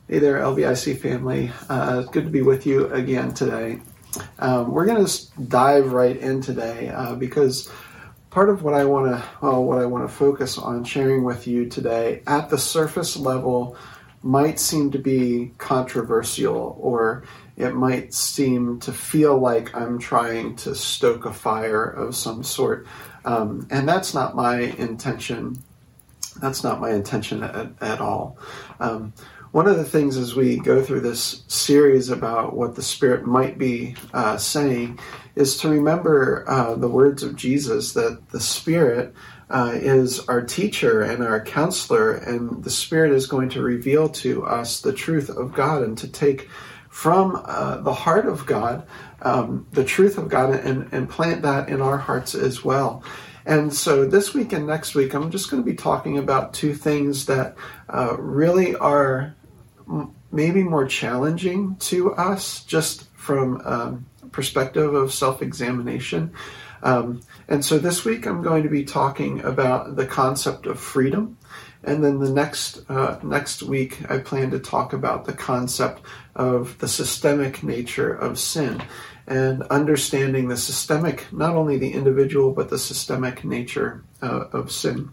Hey there, LBIC family. Good to be with you again today. We're going to dive right in today because part of what I want to focus on sharing with you today at the surface level might seem to be controversial, or it might seem to feel like I'm trying to stoke a fire of some sort, and that's not my intention. That's not my intention at all. One of the things as we go through this series about what the Spirit might be saying is to remember the words of Jesus, that the Spirit is our teacher and our counselor, and the Spirit is going to reveal to us the truth of God and to take from the heart of God the truth of God and plant that in our hearts as well. And so this week and next week, I'm just going to be talking about two things that really are maybe more challenging to us just from a perspective of self-examination. And so this week I'm going to be talking about the concept of freedom. And then the next week I plan to talk about the concept of the systemic nature of sin and understanding the systemic, not only the individual, but the systemic nature of sin.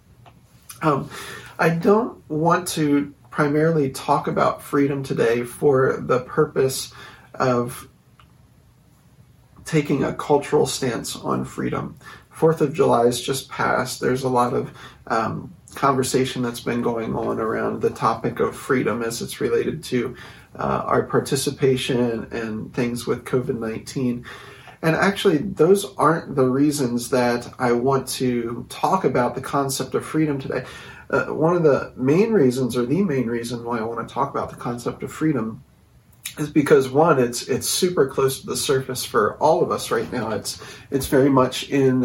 I don't want to primarily talk about freedom today for the purpose of taking a cultural stance on freedom. 4th of July has just passed. There's a lot of conversation that's been going on around the topic of freedom as it's related to our participation and things with COVID-19. And actually, those aren't the reasons that I want to talk about the concept of freedom today. One of the main reasons, or the main reason why I want to talk about the concept of freedom is because, one, it's super close to the surface for all of us right now. It's very much in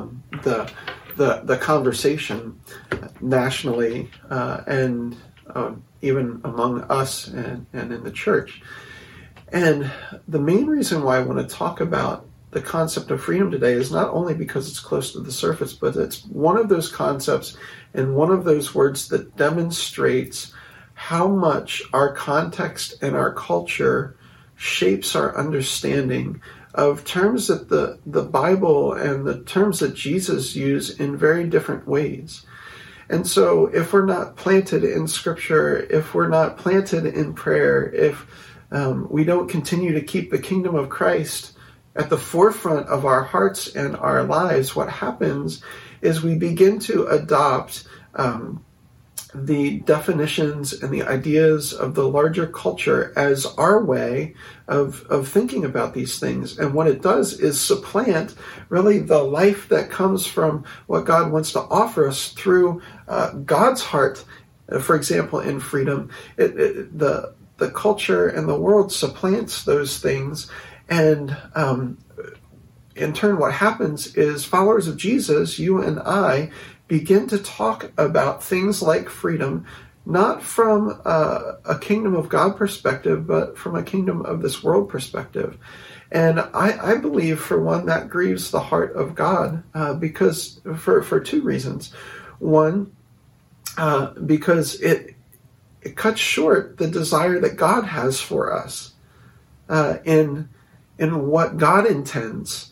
the conversation nationally and even among us and in the church. And the main reason why I want to talk about the concept of freedom today is not only because it's close to the surface, but it's one of those concepts and one of those words that demonstrates how much our context and our culture shapes our understanding of terms that the Bible and the terms that Jesus use in very different ways. And so if we're not planted in Scripture, if we're not planted in prayer, if we don't continue to keep the kingdom of Christ at the forefront of our hearts and our lives, what happens is we begin to adopt the definitions and the ideas of the larger culture as our way of thinking about these things. And what it does is supplant really the life that comes from what God wants to offer us through God's heart. For example, in freedom, the culture and the world supplants those things. And in turn, what happens is followers of Jesus, you and I, begin to talk about things like freedom, not from a kingdom of God perspective, but from a kingdom of this world perspective. And I believe, for one, that grieves the heart of God because for two reasons. One, because it cuts short the desire that God has for us in what God intends,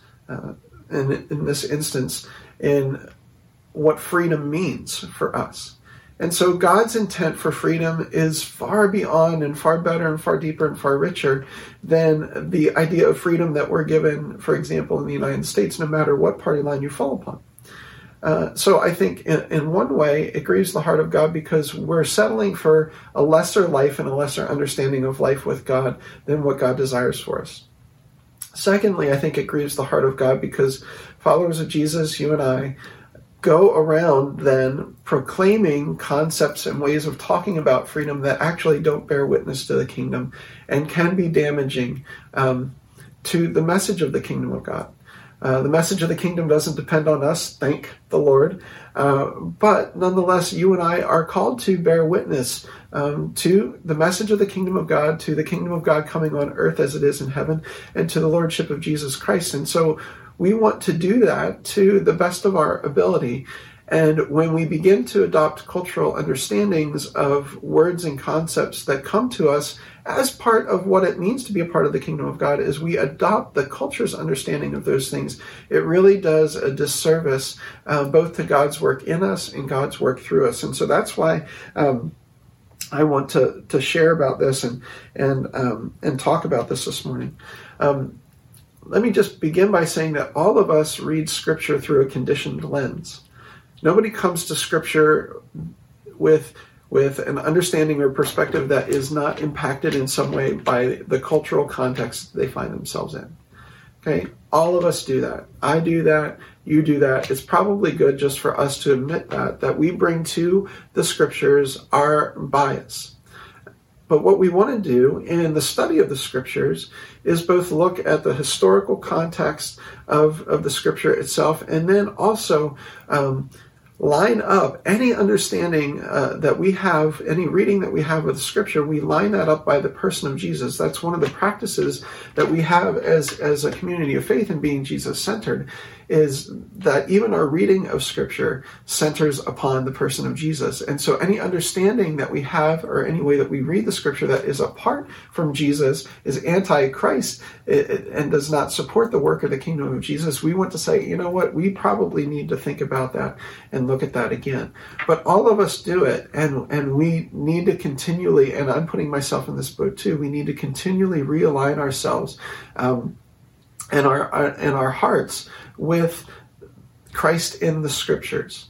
in this instance, in what freedom means for us. And so God's intent for freedom is far beyond and far better and far deeper and far richer than the idea of freedom that we're given, for example, in the United States, no matter what party line you fall upon. So I think in one way, it grieves the heart of God because we're settling for a lesser life and a lesser understanding of life with God than what God desires for us. Secondly, I think it grieves the heart of God because followers of Jesus, you and I, go around then proclaiming concepts and ways of talking about freedom that actually don't bear witness to the kingdom and can be damaging to the message of the kingdom of God. The message of the kingdom doesn't depend on us, thank the Lord. But nonetheless, you and I are called to bear witness to the message of the kingdom of God, to the kingdom of God coming on earth as it is in heaven, and to the lordship of Jesus Christ. And so we want to do that to the best of our ability. And when we begin to adopt cultural understandings of words and concepts that come to us as part of what it means to be a part of the kingdom of God, as we adopt the culture's understanding of those things, it really does a disservice both to God's work in us and God's work through us. And so that's why I want to share about this and talk about this morning. Let me just begin by saying that all of us read Scripture through a conditioned lens. Nobody comes to Scripture with an understanding or perspective that is not impacted in some way by the cultural context they find themselves in. Okay, all of us do that. I do that. You do that. It's probably good just for us to admit that we bring to the Scriptures our bias. But what we want to do in the study of the Scriptures is both look at the historical context of the Scripture itself, and then also line up any understanding that we have, any reading that we have of the Scripture, we line that up by the person of Jesus. That's one of the practices that we have as a community of faith in being Jesus-centered, is that even our reading of Scripture centers upon the person of Jesus. And so any understanding that we have or any way that we read the Scripture that is apart from Jesus is anti-Christ and does not support the work of the kingdom of Jesus, we want to say, you know what, we probably need to think about that and look at that again. But all of us do it, and we need to continually, and I'm putting myself in this boat too, we need to continually realign ourselves and our hearts with Christ in the Scriptures,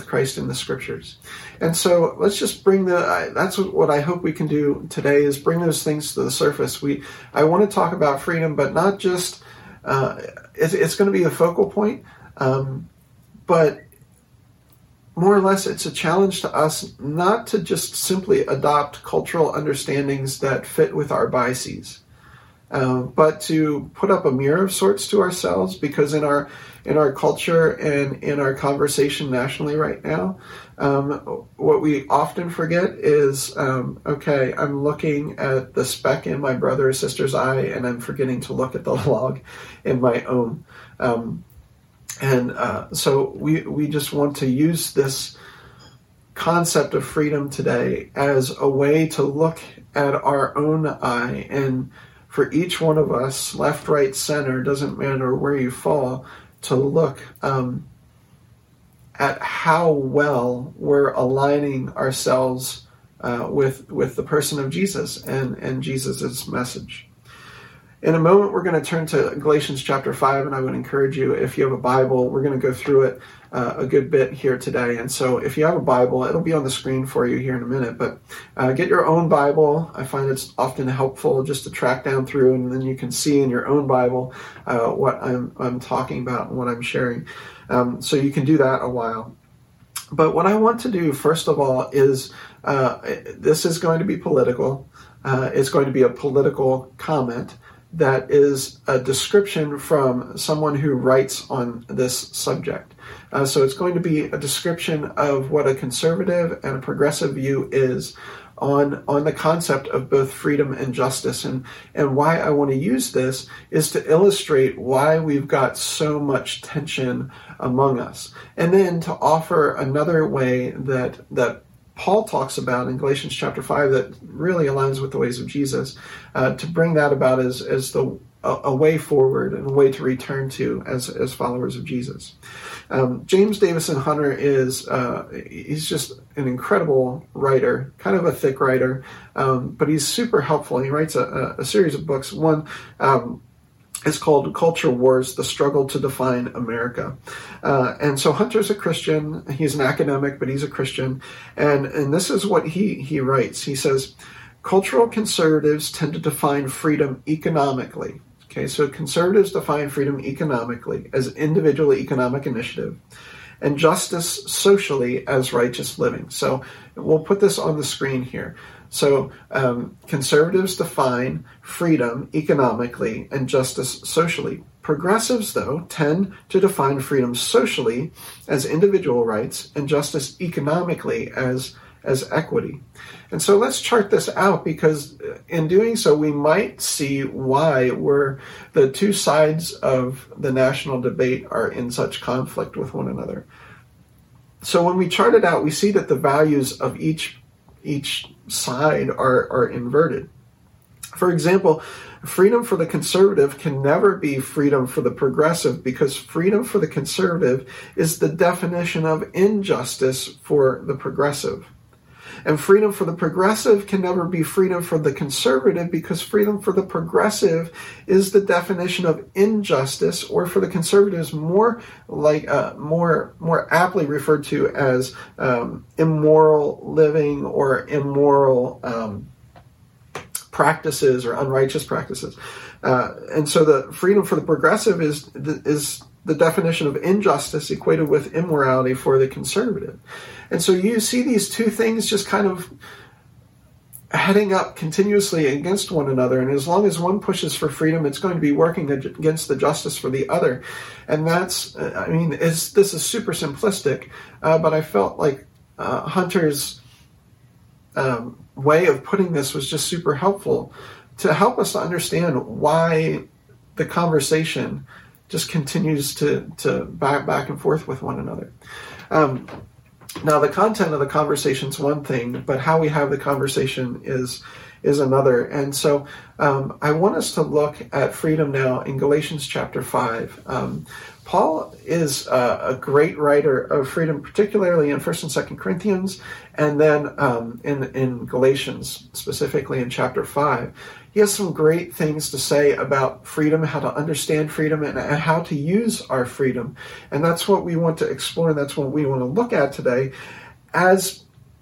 And so let's just bring that's what I hope we can do today, is bring those things to the surface. I want to talk about freedom, but not just, it's going to be a focal point, but more or less it's a challenge to us not to just simply adopt cultural understandings that fit with our biases. But to put up a mirror of sorts to ourselves, because in our culture and in our conversation nationally right now, what we often forget is, okay, I'm looking at the speck in my brother or sister's eye, and I'm forgetting to look at the log in my own. So we just want to use this concept of freedom today as a way to look at our own eye, and for each one of us, left, right, center, doesn't matter where you fall, to look at how well we're aligning ourselves with the person of Jesus and Jesus' message. In a moment, we're going to turn to Galatians chapter 5, and I would encourage you, if you have a Bible, we're going to go through it a good bit here today. And so if you have a Bible, it'll be on the screen for you here in a minute, but get your own Bible. I find it's often helpful just to track down through, and then you can see in your own Bible what I'm talking about and what I'm sharing. So you can do that a while. But what I want to do, first of all, is this is going to be political. It's going to be a political comment that is a description from someone who writes on this subject. So it's going to be a description of what a conservative and a progressive view is on the concept of both freedom and justice. And why I want to use this is to illustrate why we've got so much tension among us. And then to offer another way that Paul talks about in Galatians chapter 5 that really aligns with the ways of Jesus, to bring that about as a way forward and a way to return to as followers of Jesus. James Davison Hunter he's just an incredible writer, kind of a thick writer, but he's super helpful. He writes a series of books. One it's called Culture Wars, The Struggle to Define America. And so Hunter's a Christian. He's an academic, but he's a Christian. And this is what he writes. He says, cultural conservatives tend to define freedom economically. Okay, so conservatives define freedom economically as individual economic initiative, and justice socially as righteous living. So we'll put this on the screen here. So conservatives define freedom economically and justice socially. Progressives, though, tend to define freedom socially as individual rights and justice economically as equity. And so let's chart this out, because in doing so, we might see why the two sides of the national debate are in such conflict with one another. So when we chart it out, we see that the values of each side are inverted. For example, freedom for the conservative can never be freedom for the progressive, because freedom for the conservative is the definition of injustice for the progressive. And freedom for the progressive can never be freedom for the conservative, because freedom for the progressive is the definition of injustice, or for the conservatives more like more aptly referred to as immoral living or immoral practices or unrighteous practices. And so the freedom for the progressive is the definition of injustice equated with immorality for the conservative. And so you see these two things just kind of heading up continuously against one another. And as long as one pushes for freedom, it's going to be working against the justice for the other. And that's, this is super simplistic, but I felt like Hunter's way of putting this was just super helpful to help us to understand why the conversation just continues to back and forth with one another. Now, the content of the conversation is one thing, but how we have the conversation is another. And so I want us to look at freedom now in Galatians chapter 5. Paul is a great writer of freedom, particularly in 1st and 2nd Corinthians, and then in Galatians, specifically in chapter 5. He has some great things to say about freedom, how to understand freedom, and how to use our freedom. And that's what we want to explore, and that's what we want to look at today as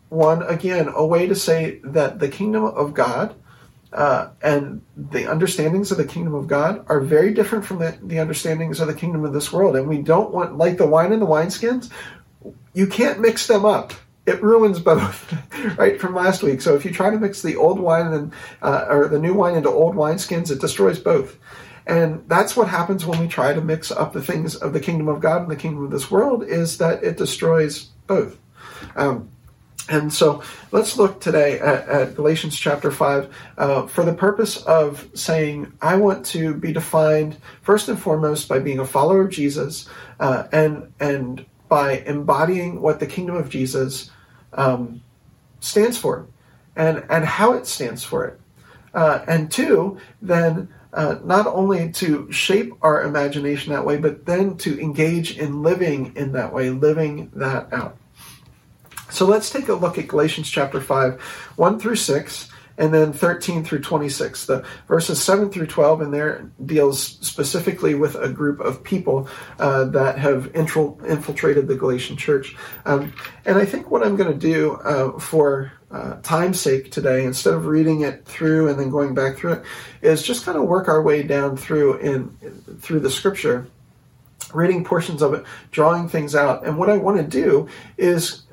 a way to say that the kingdom of God and the understandings of the kingdom of God are very different from the understandings of the kingdom of this world. And we don't want, like the wine and the wineskins, you can't mix them up. It ruins both, right, from last week. So if you try to mix the old wine or the new wine into old wineskins, it destroys both. And that's what happens when we try to mix up the things of the kingdom of God and the kingdom of this world, is that it destroys both. And so let's look today at Galatians chapter 5 for the purpose of saying I want to be defined first and foremost by being a follower of Jesus and by embodying what the kingdom of Jesus stands for and how it stands for it. And two, then not only to shape our imagination that way, but then to engage in living in that way, living that out. So let's take a look at Galatians chapter 5, 1 through 6, and then 13 through 26. The verses 7 through 12 in there deals specifically with a group of people that have infiltrated the Galatian church. And I think what I'm going to do for time's sake today, instead of reading it through and then going back through it, is just kind of work our way down through the scripture, reading portions of it, drawing things out. And what I want to do is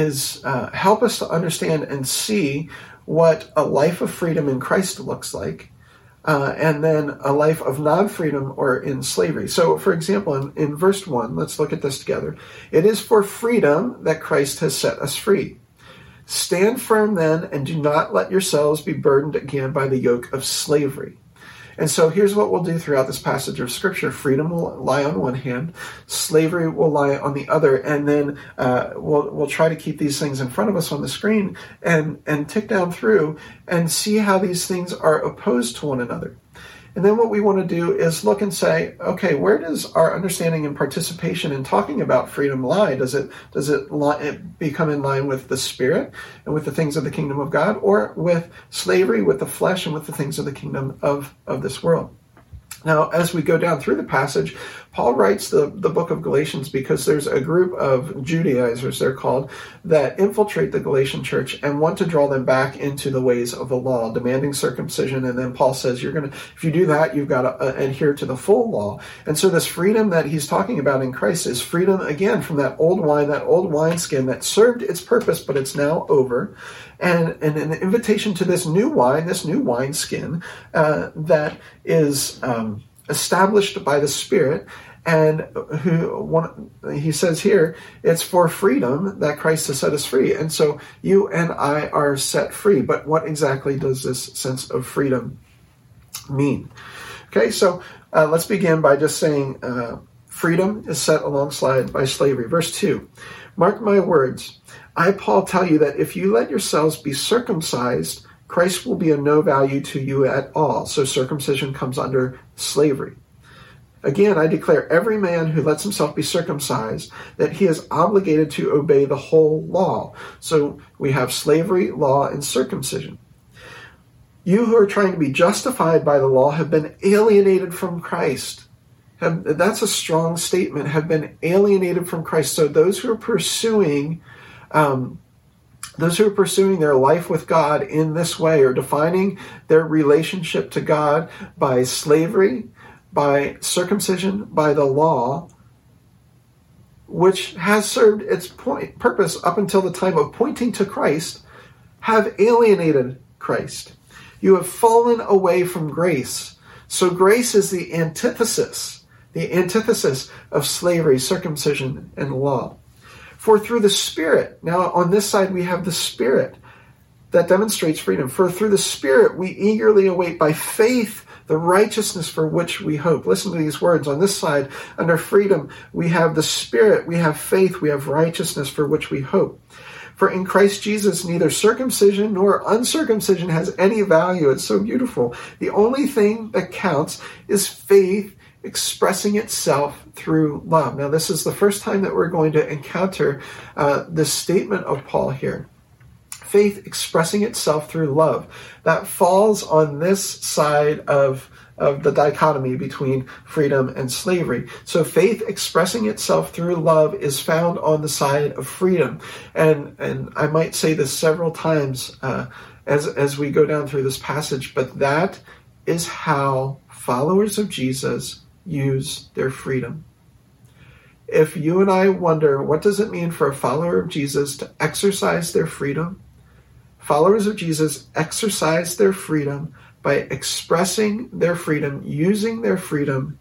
help us to understand and see what a life of freedom in Christ looks like, and then a life of non-freedom or in slavery. So, for example, in verse 1, let's look at this together. It is for freedom that Christ has set us free. Stand firm then, and do not let yourselves be burdened again by the yoke of slavery. And so here's what we'll do throughout this passage of Scripture. Freedom will lie on one hand, slavery will lie on the other, and then we'll try to keep these things in front of us on the screen and tick down through and see how these things are opposed to one another. And then what we want to do is look and say, okay, where does our understanding and participation in talking about freedom lie? Does it become in line with the Spirit and with the things of the kingdom of God, or with slavery, with the flesh, and with the things of the kingdom of this world? Now, as we go down through the passage, Paul writes the book of Galatians because there's a group of Judaizers, they're called, that infiltrate the Galatian church and want to draw them back into the ways of the law, demanding circumcision. And then Paul says, if you do that, you've got to adhere to the full law. And so this freedom that he's talking about in Christ is freedom, again, from that old wine, that old wineskin that served its purpose, but it's now over. And an invitation to this new wine, this new wineskin that is established by the Spirit, and he says here, it's for freedom that Christ has set us free. And so you and I are set free. But what exactly does this sense of freedom mean? Okay, so let's begin by just saying freedom is set alongside by slavery. Verse 2, Mark my words. I, Paul, tell you that if you let yourselves be circumcised, Christ will be of no value to you at all. So circumcision comes under slavery. Again, I declare every man who lets himself be circumcised that he is obligated to obey the whole law. So we have slavery, law, and circumcision. You who are trying to be justified by the law have been alienated from Christ. That's a strong statement, have been alienated from Christ. So those who are pursuing their life with God in this way are defining their relationship to God by slavery, by circumcision, by the law, which has served its purpose up until the time of pointing to Christ, have alienated Christ. You have fallen away from grace. So grace is the antithesis of slavery, circumcision, and law. For through the Spirit, now on this side we have the Spirit that demonstrates freedom. For through the Spirit we eagerly await by faith the righteousness for which we hope. Listen to these words. On this side, under freedom, we have the Spirit, we have faith, we have righteousness for which we hope. For in Christ Jesus, neither circumcision nor uncircumcision has any value. It's so beautiful. The only thing that counts is faith expressing itself through love. Now, this is the first time that we're going to encounter this statement of Paul here. Faith expressing itself through love. That falls on this side of the dichotomy between freedom and slavery. So faith expressing itself through love is found on the side of freedom. And I might say this several times as we go down through this passage, but that is how followers of Jesus use their freedom. If you and I wonder, what does it mean for a follower of Jesus to exercise their freedom? Followers of Jesus exercise their freedom by expressing their freedom, using their freedom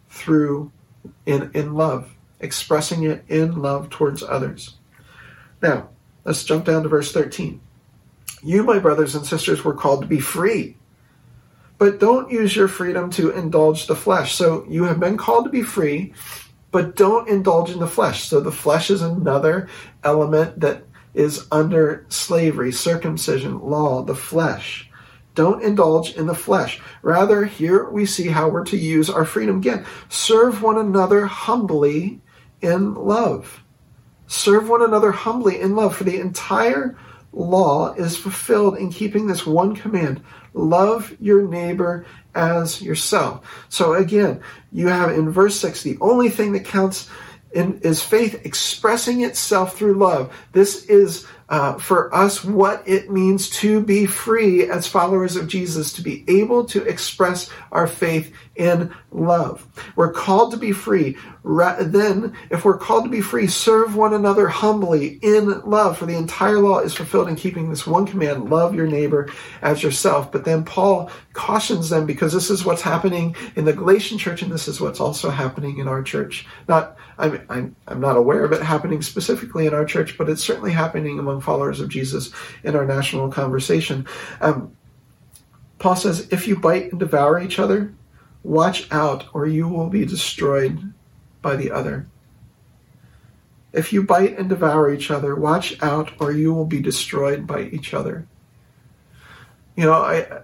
in love, expressing it in love towards others. Now, let's jump down to verse 13. You, my brothers and sisters, were called to be free, but don't use your freedom to indulge the flesh. So you have been called to be free, but don't indulge in the flesh. So the flesh is another element that is under slavery, circumcision, law, the flesh. Don't indulge in the flesh. Rather, here we see how we're to use our freedom. Again, serve one another humbly in love. Serve one another humbly in love, for the entire law is fulfilled in keeping this one command: love your neighbor as yourself. So again, you have in verse 6, the only thing that counts is faith expressing itself through love. This is for us what it means to be free as followers of Jesus, to be able to express our faith in love. We're called to be free. Then, if we're called to be free, serve one another humbly in love, for the entire law is fulfilled in keeping this one command: love your neighbor as yourself. But then Paul cautions them, because this is what's happening in the Galatian church, and this is what's also happening in our church. I'm not aware of it happening specifically in our church, but it's certainly happening among followers of Jesus in our national conversation. Paul says, if you bite and devour each other, watch out, or you will be destroyed by the other. If you bite and devour each other, watch out, or you will be destroyed by each other. You know,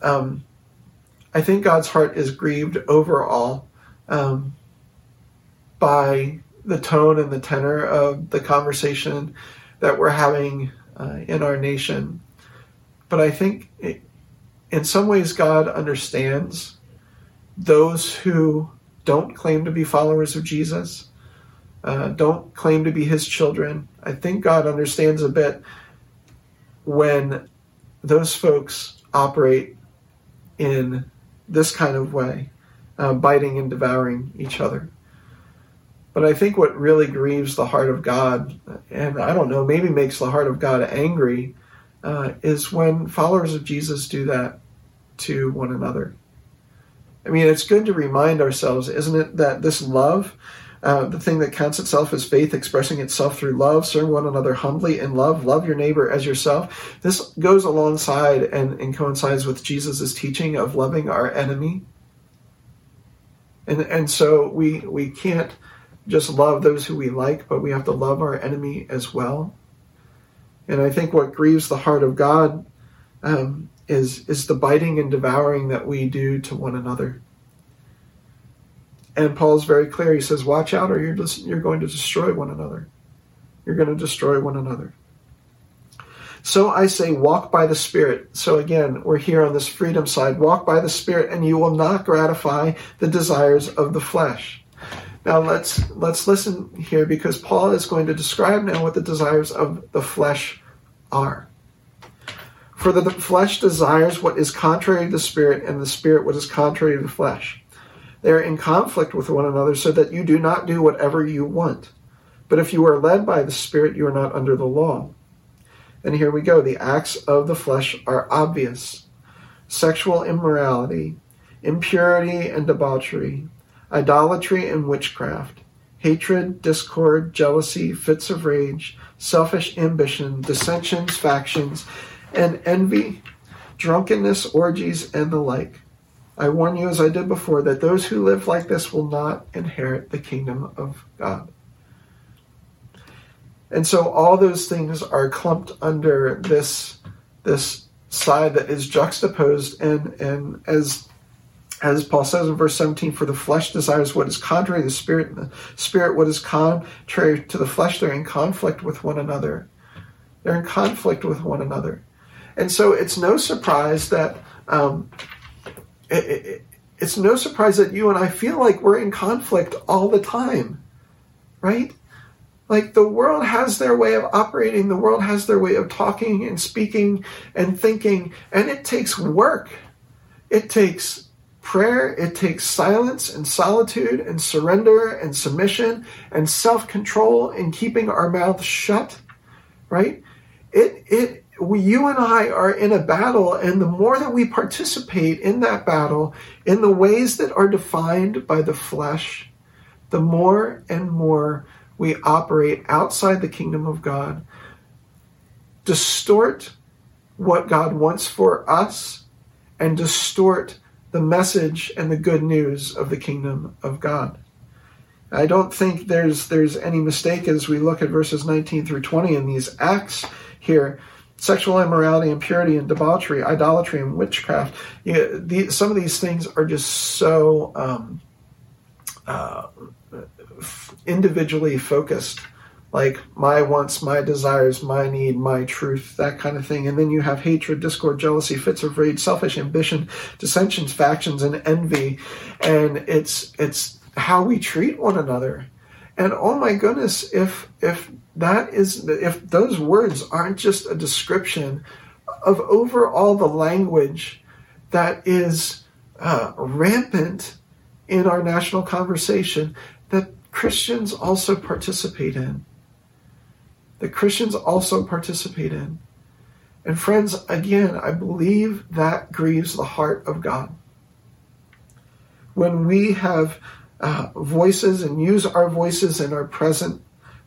I think God's heart is grieved overall by the tone and the tenor of the conversation that we're having in our nation. But I think in some ways God understands those who don't claim to be followers of Jesus, don't claim to be his children. I think God understands a bit when those folks operate in this kind of way, biting and devouring each other. But I think what really grieves the heart of God, and I don't know, maybe makes the heart of God angry, is when followers of Jesus do that to one another. I mean, it's good to remind ourselves, isn't it, that this love, the thing that counts itself is faith expressing itself through love, serve one another humbly in love, love your neighbor as yourself. This goes alongside and coincides with Jesus' teaching of loving our enemy. And so we can't just love those who we like, but we have to love our enemy as well. And I think what grieves the heart of God is the biting and devouring that we do to one another. And Paul's very clear. He says, watch out or you're going to destroy one another. You're going to destroy one another. So I say, walk by the Spirit. So again, we're here on this freedom side. Walk by the Spirit, and you will not gratify the desires of the flesh. Now let's listen here, because Paul is going to describe now what the desires of the flesh are. For the flesh desires what is contrary to the Spirit, and the Spirit what is contrary to the flesh. They are in conflict with one another, so that you do not do whatever you want. But if you are led by the Spirit, you are not under the law. And here we go. The acts of the flesh are obvious: sexual immorality, impurity and debauchery, idolatry and witchcraft, hatred, discord, jealousy, fits of rage, selfish ambition, dissensions, factions, and envy, drunkenness, orgies, and the like. I warn you, as I did before, that those who live like this will not inherit the kingdom of God. And so all those things are clumped under this side that is juxtaposed, and as Paul says in verse 17, for the flesh desires what is contrary to the Spirit, and the Spirit what is contrary to the flesh. They're in conflict with one another. They're in conflict with one another. And so it's no surprise that it's no surprise that you and I feel like we're in conflict all the time, right? Like, the world has their way of operating, the world has their way of talking and speaking and thinking, and it takes work. It takes prayer, it takes silence and solitude and surrender and submission and self-control and keeping our mouths shut, right? You and I are in a battle, and the more that we participate in that battle in the ways that are defined by the flesh, the more and more we operate outside the kingdom of God, distort what God wants for us, and distort the message and the good news of the kingdom of God. I don't think there's any mistake as we look at verses 19 through 20 in these acts here. Sexual immorality, impurity, and debauchery, idolatry, and witchcraft. Some of these things are just so individually focused, like my wants, my desires, my need, my truth, that kind of thing. And then you have hatred, discord, jealousy, fits of rage, selfish ambition, dissensions, factions, and envy. And it's how we treat one another. And oh my goodness, if those words aren't just a description of overall the language that is rampant in our national conversation, that Christians also participate in. And friends, again, I believe that grieves the heart of God. When we have voices and use our voices and our presence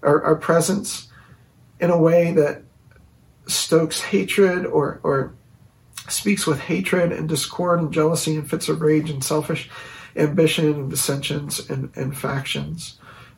in a way that stokes hatred or speaks with hatred and discord and jealousy and fits of rage and selfish ambition and dissensions and factions.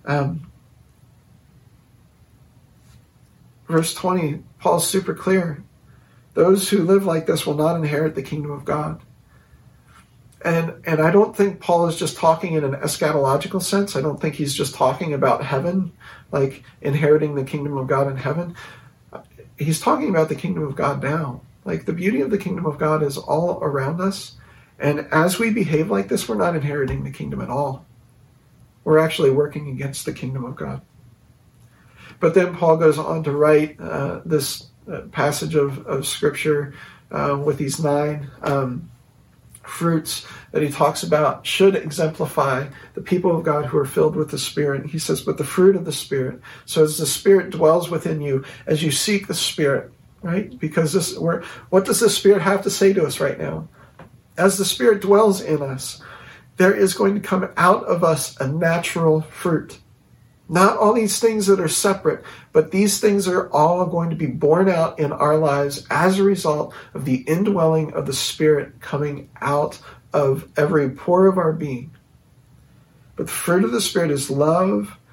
Verse 20, Paul's super clear. Those who live like this will not inherit the kingdom of God. And I don't think Paul is just talking in an eschatological sense. I don't think he's just talking about heaven, like inheriting the kingdom of God in heaven. He's talking about the kingdom of God now. Like, the beauty of the kingdom of God is all around us. And as we behave like this, we're not inheriting the kingdom at all. We're actually working against the kingdom of God. But then Paul goes on to write this passage of Scripture with these 9 fruits that he talks about should exemplify the people of God who are filled with the Spirit. He says, but the fruit of the Spirit. So as the Spirit dwells within you, as you seek the Spirit, right? Because what does the Spirit have to say to us right now? As the Spirit dwells in us, there is going to come out of us a natural fruit. Not all these things that are separate, but these things are all going to be born out in our lives as a result of the indwelling of the Spirit coming out of every pore of our being. But the fruit of the Spirit is love,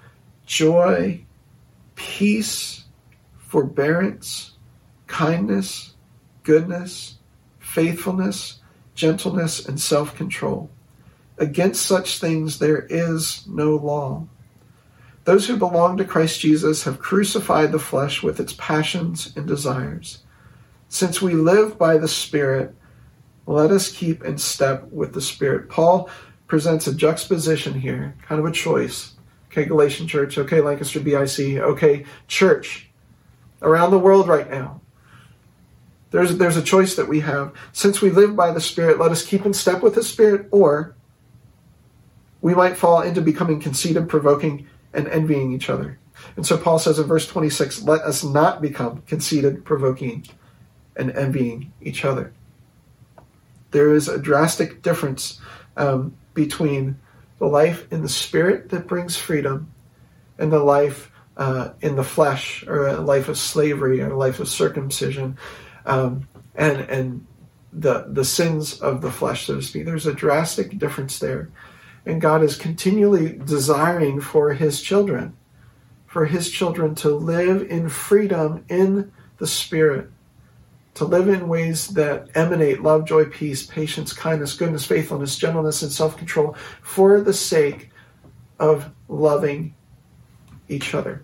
joy, peace, forbearance, kindness, goodness, faithfulness, gentleness, and self-control. Against such things there is no law. Those who belong to Christ Jesus have crucified the flesh with its passions and desires. Since we live by the Spirit, let us keep in step with the Spirit. Paul presents a juxtaposition here, kind of a choice. Okay, Galatian church. Okay, Lancaster BIC. Okay, church around the world right now. There's a choice that we have. Since we live by the Spirit, let us keep in step with the Spirit, or we might fall into becoming conceited, provoking, and envying each other. And so Paul says in verse 26, let us not become conceited, provoking, and envying each other. There is a drastic difference between the life in the Spirit that brings freedom and the life in the flesh, or a life of slavery, or a life of circumcision, and the sins of the flesh, so to speak. There's a drastic difference there. And God is continually desiring for his children to live in freedom in the Spirit, to live in ways that emanate love, joy, peace, patience, kindness, goodness, faithfulness, gentleness, and self-control for the sake of loving each other.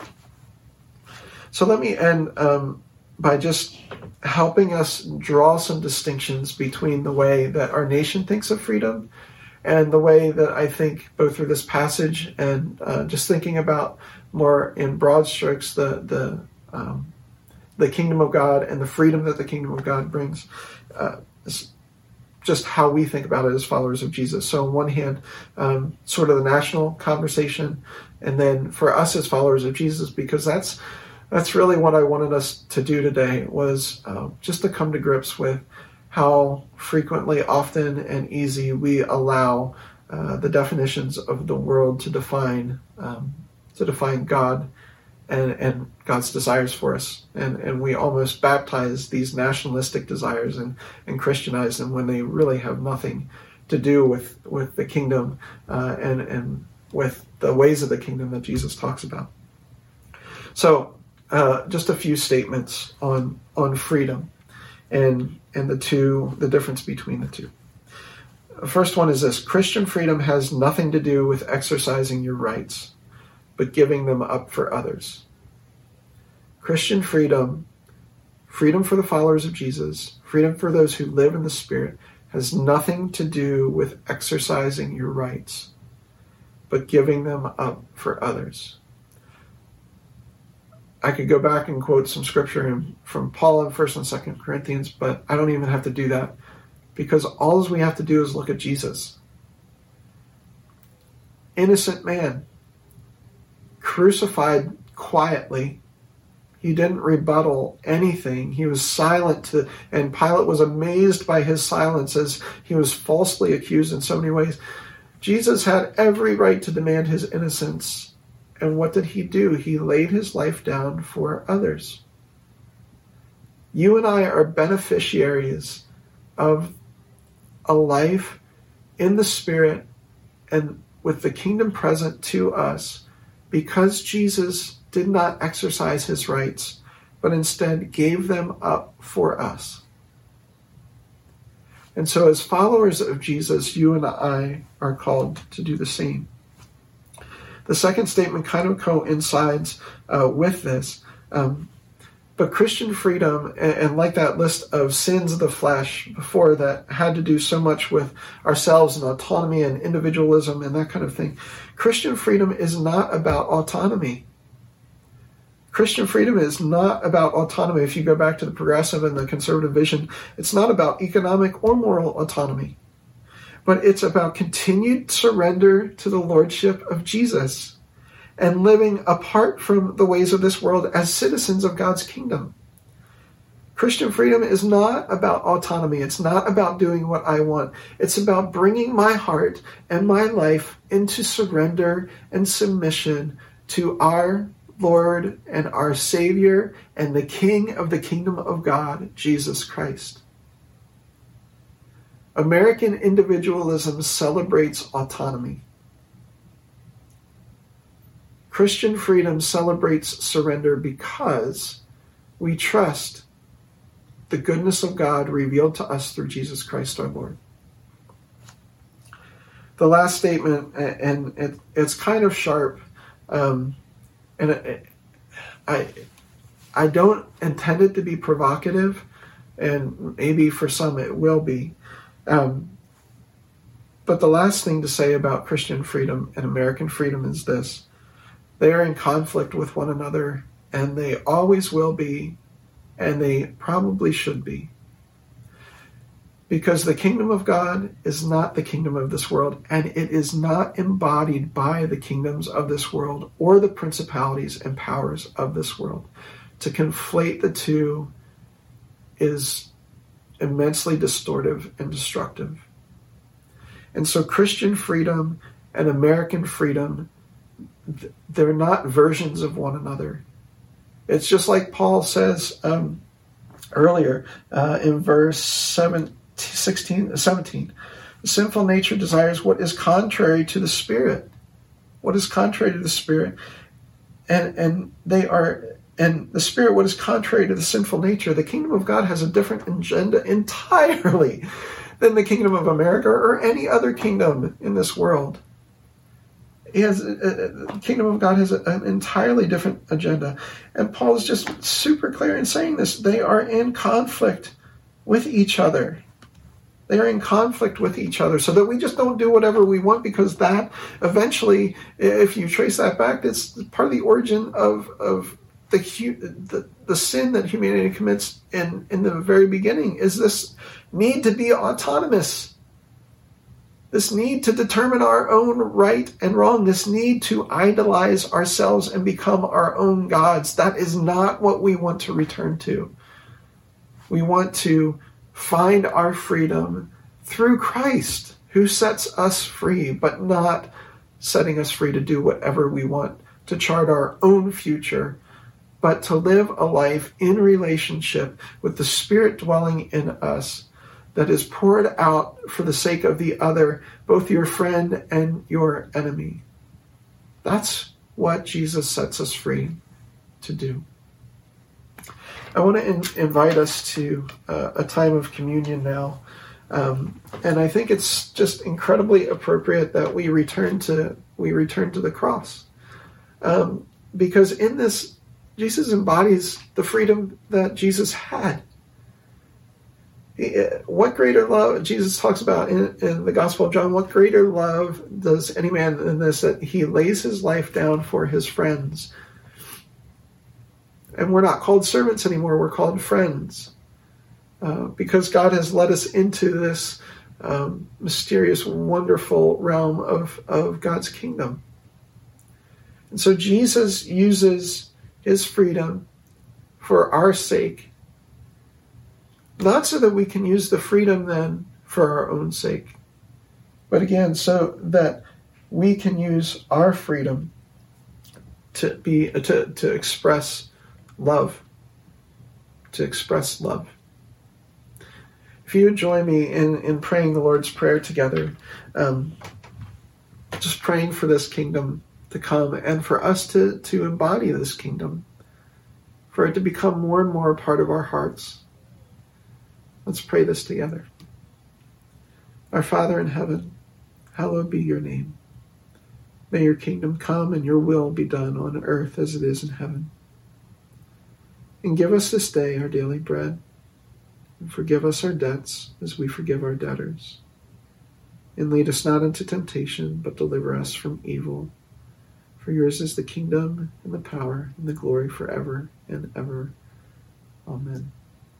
So let me end by just helping us draw some distinctions between the way that our nation thinks of freedom and the way that I think, both through this passage and just thinking about more in broad strokes the kingdom of God and the freedom that the kingdom of God brings, just how we think about it as followers of Jesus. So on one hand, sort of the national conversation, and then for us as followers of Jesus, because that's really what I wanted us to do today, was just to come to grips with how frequently, often, and easy we allow the definitions of the world to define God and God's desires for us. And we almost baptize these nationalistic desires and Christianize them when they really have nothing to do with the kingdom and with the ways of the kingdom that Jesus talks about. So just a few statements on freedom and the difference between the two. The first one is this: Christian freedom has nothing to do with exercising your rights, but giving them up for others. Christian freedom for the followers of Jesus, freedom for those who live in the Spirit, has nothing to do with exercising your rights, but giving them up for others. I could go back and quote some scripture from Paul in 1 and 2 Corinthians, but I don't even have to do that, because all we have to do is look at Jesus. Innocent man, crucified quietly. He didn't rebuttal anything. He was silent, and Pilate was amazed by his silence as he was falsely accused in so many ways. Jesus had every right to demand his innocence. And what did he do? He laid his life down for others. You and I are beneficiaries of a life in the Spirit and with the kingdom present to us, because Jesus did not exercise his rights, but instead gave them up for us. And so as followers of Jesus, you and I are called to do the same. The second statement kind of coincides with this. But Christian freedom, and like that list of sins of the flesh before that had to do so much with ourselves and autonomy and individualism and that kind of thing, Christian freedom is not about autonomy. Christian freedom is not about autonomy. If you go back to the progressive and the conservative vision, it's not about economic or moral autonomy, but it's about continued surrender to the lordship of Jesus and living apart from the ways of this world as citizens of God's kingdom. Christian freedom is not about autonomy. It's not about doing what I want. It's about bringing my heart and my life into surrender and submission to our Lord and our Savior and the King of the kingdom of God, Jesus Christ. American individualism celebrates autonomy. Christian freedom celebrates surrender because we trust the goodness of God revealed to us through Jesus Christ our Lord. The last statement, and it's kind of sharp, and I don't intend it to be provocative, and maybe for some it will be. But the last thing to say about Christian freedom and American freedom is this. They are in conflict with one another, and they always will be, and they probably should be. Because the kingdom of God is not the kingdom of this world, and it is not embodied by the kingdoms of this world or the principalities and powers of this world. To conflate the two is immensely distortive and destructive. And so Christian freedom and American freedom, they're not versions of one another. It's just like Paul says earlier in verse 17. The sinful nature desires what is contrary to the Spirit. What is contrary to the Spirit? And the Spirit, what is contrary to the sinful nature. The kingdom of God has a different agenda entirely than the kingdom of America or any other kingdom in this world. The kingdom of God has an entirely different agenda. And Paul is just super clear in saying this. They are in conflict with each other. They are in conflict with each other, so that we just don't do whatever we want, because that eventually, if you trace that back, it's part of the origin of the sin that humanity commits in the very beginning, is this need to be autonomous. This need to determine our own right and wrong. This need to idolize ourselves and become our own gods. That is not what we want to return to. We want to find our freedom through Christ, who sets us free, but not setting us free to do whatever we want, to chart our own future, but to live a life in relationship with the Spirit dwelling in us that is poured out for the sake of the other, both your friend and your enemy. That's what Jesus sets us free to do. I want to invite us to a time of communion now. And I think it's just incredibly appropriate that we return to the cross. Because in this, Jesus embodies the freedom that Jesus had. What greater love, Jesus talks about in the Gospel of John, what greater love does any man than this, that he lays his life down for his friends? And we're not called servants anymore, we're called friends. Because God has led us into this mysterious, wonderful realm of God's kingdom. And so Jesus uses his freedom for our sake, not so that we can use the freedom then for our own sake, but again, so that we can use our freedom to express love, to express love. If you would join me in praying the Lord's Prayer together, just praying for this kingdom to come and for us to embody this kingdom, for it to become more and more a part of our hearts. Let's pray this together. Our Father in heaven, hallowed be your name. May your kingdom come and your will be done on earth as it is in heaven. And give us this day our daily bread, and forgive us our debts as we forgive our debtors. And lead us not into temptation, but deliver us from evil. For yours is the kingdom and the power and the glory forever and ever. Amen.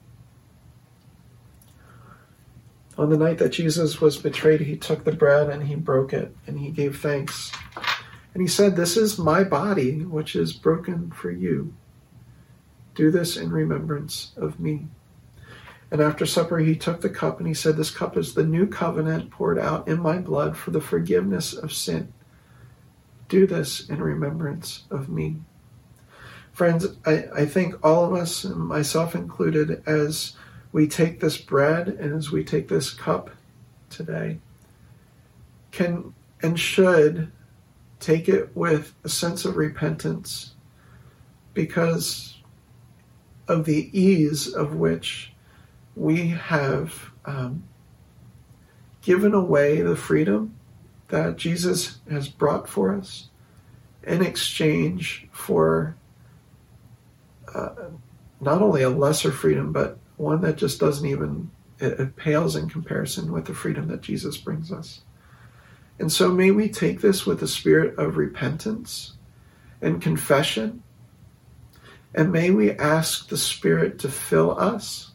On the night that Jesus was betrayed, he took the bread and he broke it and he gave thanks. And he said, "This is my body, which is broken for you. Do this in remembrance of me." And after supper, he took the cup and he said, "This cup is the new covenant poured out in my blood for the forgiveness of sin. Do this in remembrance of me." Friends, I think all of us, and myself included, as we take this bread and as we take this cup today, can and should take it with a sense of repentance because of the ease of which we have given away the freedom that Jesus has brought for us in exchange for not only a lesser freedom, but one that just doesn't even, it pales in comparison with the freedom that Jesus brings us. And so may we take this with a spirit of repentance and confession, and may we ask the Spirit to fill us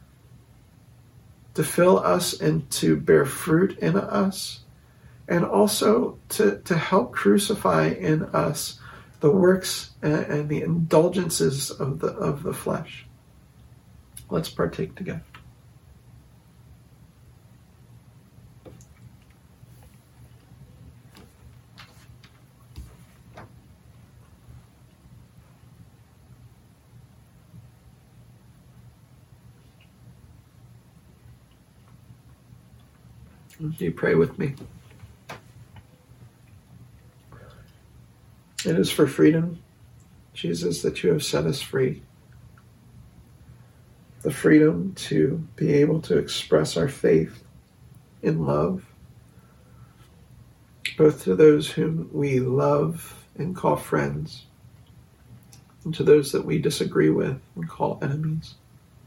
and to bear fruit in us, and also to help crucify in us the works and the indulgences of the flesh. Let's partake together. Would you pray with me? It is for freedom, Jesus, that you have set us free. The freedom to be able to express our faith in love, both to those whom we love and call friends, and to those that we disagree with and call enemies.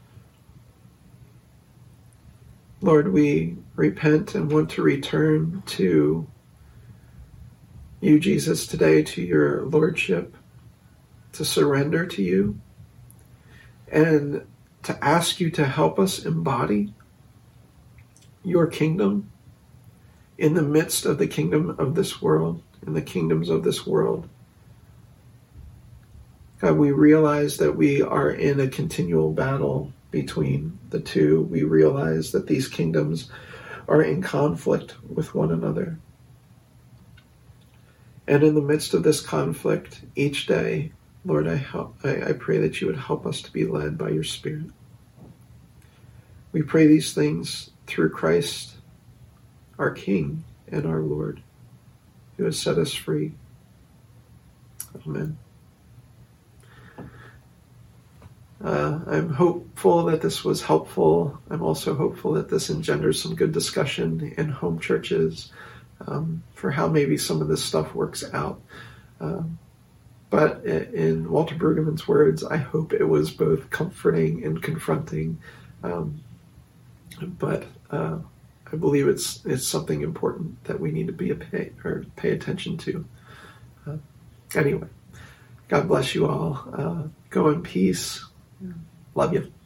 Lord, we repent and want to return to you, Jesus, today, to your lordship, to surrender to you, and to ask you to help us embody your kingdom in the midst of the kingdom of this world, in the kingdoms of this world. God, we realize that we are in a continual battle between the two. We realize that these kingdoms are in conflict with one another. And in the midst of this conflict, each day, Lord, I pray that you would help us to be led by your Spirit. We pray these things through Christ, our King and our Lord, who has set us free. Amen. I'm hopeful that this was helpful. I'm also hopeful that this engenders some good discussion in home churches for how maybe some of this stuff works out. But in Walter Brueggemann's words, I hope it was both comforting and confronting. But I believe it's something important that we need to pay attention to. Anyway, God bless you all. Go in peace. Love you.